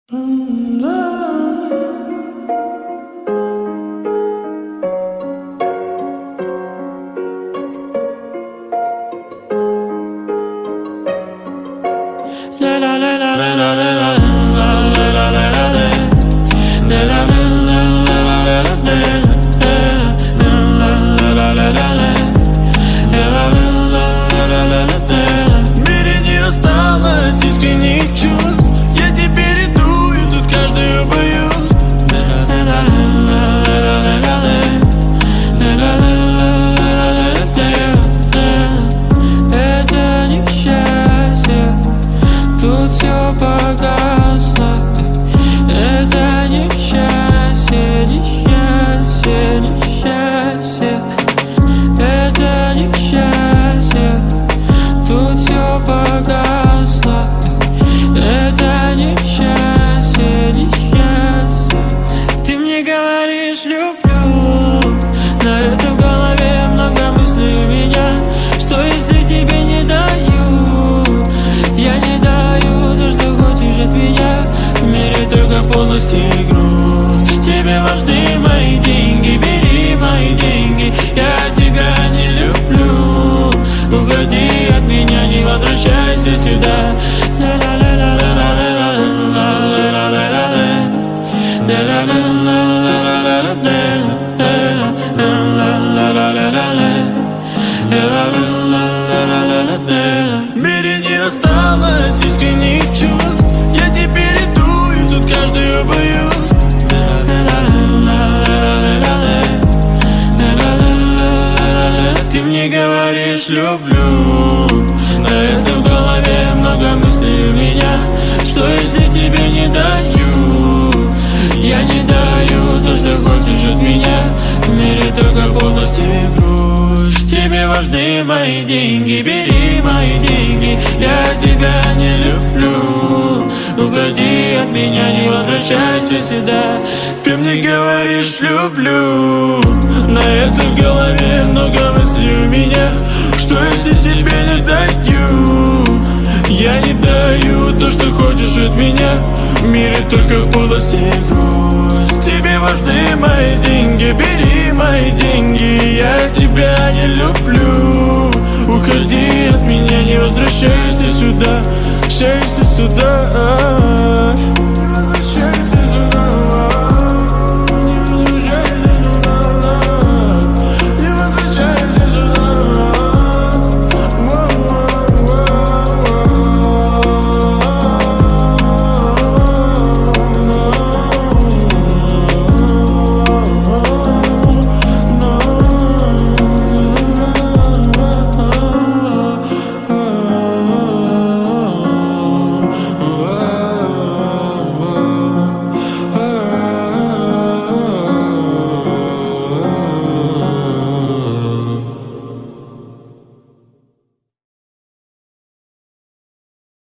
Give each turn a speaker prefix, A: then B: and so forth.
A: мире не осталось искренних чувств. Я теперь иду, и тут каждую боюсь.
B: Это несчастье, тут все погасло. Это несчастье, несчастье, несчастье. Это несчастье, тут все погасло. Это несчастье, несчастье. Ты мне говоришь люблю, но это в голове много мыслей у меня. Что если тебе не даю? Я не даю то, что хочешь от меня. В мире только полость и грусть. Тебе важны мои деньги, бери мои деньги. Я тебя не люблю. Уходи от меня, не возвращайся сюда.
A: В мире не осталось искренних чувств. Я теперь иду, и тут каждую боюсь. Ты мне говоришь люблю, но это в голове много мыслей у меня. Что если тебе не даю? Я не даю то, что хочешь от меня. В мире только полость и грусть. Тебе важны мои деньги, бери мои деньги. Я тебя не люблю. Уходи от меня, не возвращайся сюда. Ты мне говоришь люблю, на это в голове много мыслей у меня. Что если тебе не даю? Я не даю то, что хочешь от меня. В мире только полость и грусть. Тебе важны мои деньги, бери мои деньги. Я тебя не люблю. Уходи от меня, не возвращайся сюда. Возвращайся сюда.